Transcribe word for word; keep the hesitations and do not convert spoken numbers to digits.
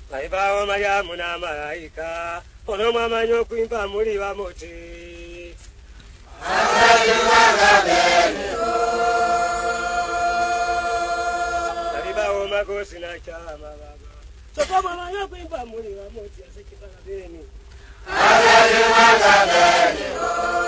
Baibawo Mariamu na malaika, ono mwamanyo kuimba muri wa moti. Baibawo magosi na chama baba. Soko mwamanyo kuimba muri wa moti asekibala beni.